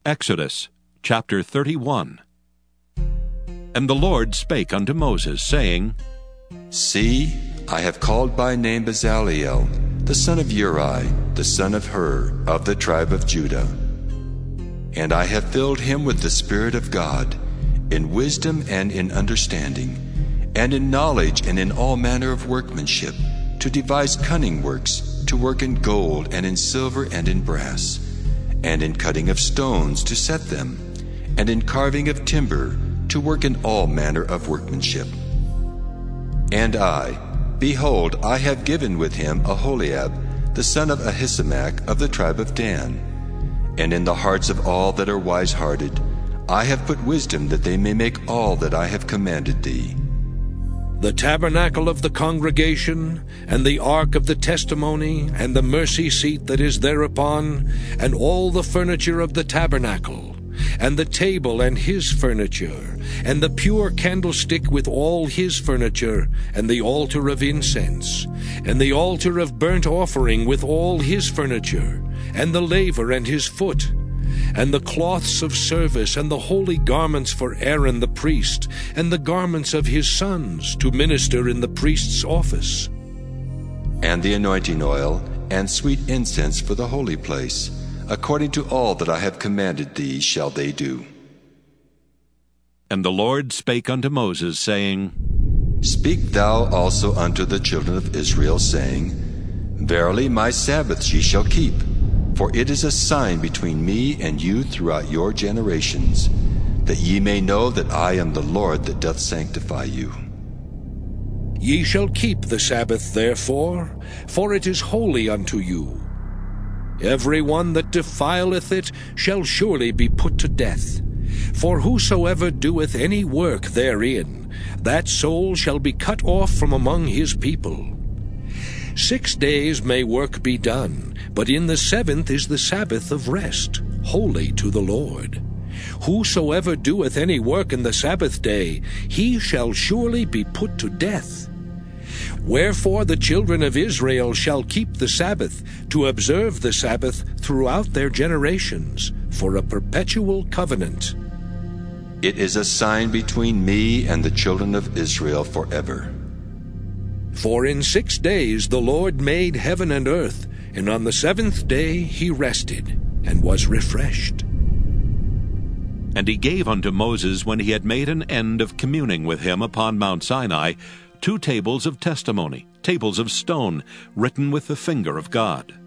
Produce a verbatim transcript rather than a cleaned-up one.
Exodus chapter thirty-one. And the Lord spake unto Moses, saying, See, I have called by name Bezaleel, the son of Uri, the son of Hur, of the tribe of Judah. And I have filled him with the Spirit of God, in wisdom and in understanding, and in knowledge and in all manner of workmanship, to devise cunning works, to work in gold and in silver and in brass, and in cutting of stones to set them, and in carving of timber, to work in all manner of workmanship. And I, behold, I have given with him Aholiab, the son of Ahisamach, of the tribe of Dan. And in the hearts of all that are wise-hearted, I have put wisdom, that they may make all that I have commanded thee. The tabernacle of the congregation, and the ark of the testimony, and the mercy seat that is thereupon, and all the furniture of the tabernacle, and the table and his furniture, and the pure candlestick with all his furniture, and the altar of incense, and the altar of burnt offering with all his furniture, and the laver and his foot, and the cloths of service, and the holy garments for Aaron the priest, and the garments of his sons, to minister in the priest's office. And the anointing oil, and sweet incense for the holy place, according to all that I have commanded thee shall they do. And the Lord spake unto Moses, saying, Speak thou also unto the children of Israel, saying, Verily my Sabbaths ye shall keep, for it is a sign between me and you throughout your generations, that ye may know that I am the Lord that doth sanctify you. Ye shall keep the Sabbath therefore, for it is holy unto you. Every one that defileth it shall surely be put to death. For whosoever doeth any work therein, that soul shall be cut off from among his people. Six days may work be done, but in the seventh is the Sabbath of rest, holy to the Lord. Whosoever doeth any work in the Sabbath day, he shall surely be put to death. Wherefore the children of Israel shall keep the Sabbath, to observe the Sabbath throughout their generations, for a perpetual covenant. It is a sign between me and the children of Israel forever. For in six days the Lord made heaven and earth, and on the seventh day he rested, and was refreshed. And he gave unto Moses, when he had made an end of communing with him upon Mount Sinai, two tables of testimony, tables of stone, written with the finger of God.